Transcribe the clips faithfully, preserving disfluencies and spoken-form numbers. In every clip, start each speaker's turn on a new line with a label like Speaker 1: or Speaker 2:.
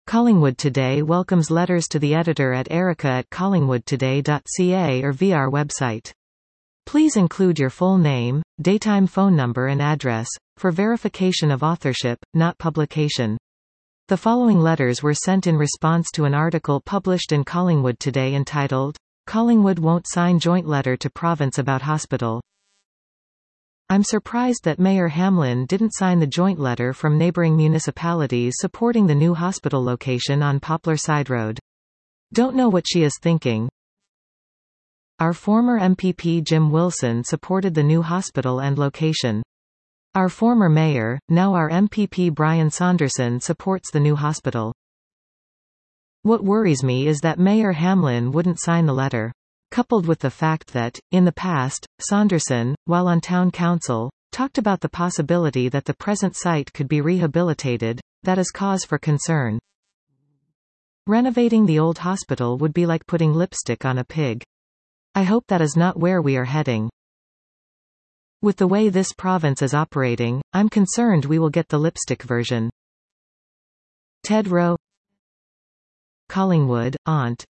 Speaker 1: Collingwood Today welcomes letters to the editor at erica at collingwood today dot c a or via our website. Please include your full name, daytime phone number and address, for verification of authorship, not publication. The following letters were sent in response to an article published in Collingwood Today entitled, "Collingwood Won't Sign Joint Letter to Province About Hospital." I'm surprised that Mayor Hamlin didn't sign the joint letter from neighbouring municipalities supporting the new hospital location on Poplar Side Road. Don't know what she is thinking. Our former M P P Jim Wilson supported the new hospital and location. Our former mayor, now our M P P Brian Saunderson, supports the new hospital. What worries me is that Mayor Hamlin wouldn't sign the letter. Coupled with the fact that, in the past, Saunderson, while on town council, talked about the possibility that the present site could be rehabilitated, that is cause for concern. Renovating the old hospital would be like putting lipstick on a pig. I hope that is not where we are heading. With the way this province is operating, I'm concerned we will get the lipstick version. Ted Rowe, Collingwood, Aunt.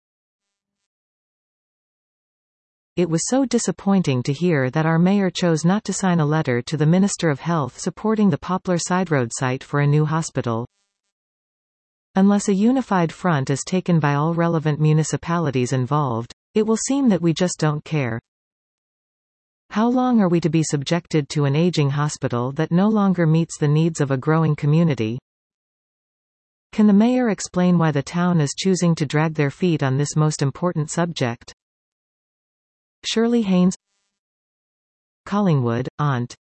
Speaker 1: It was so disappointing to hear that our mayor chose not to sign a letter to the Minister of Health supporting the Poplar Side Road site for a new hospital. Unless a unified front is taken by all relevant municipalities involved, it will seem that we just don't care. How long are we to be subjected to an aging hospital that no longer meets the needs of a growing community? Can the mayor explain why the town is choosing to drag their feet on this most important subject? Shirley Haynes, Collingwood, Aunt.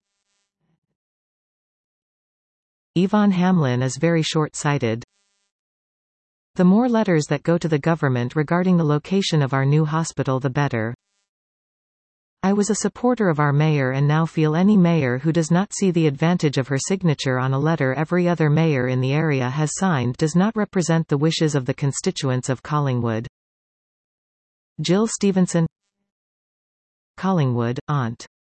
Speaker 1: Yvonne Hamlin is very short-sighted. The more letters that go to the government regarding the location of our new hospital, the better. I was a supporter of our mayor and now feel any mayor who does not see the advantage of her signature on a letter every other mayor in the area has signed does not represent the wishes of the constituents of Collingwood. Jill Stevenson, Collingwood, Aunt.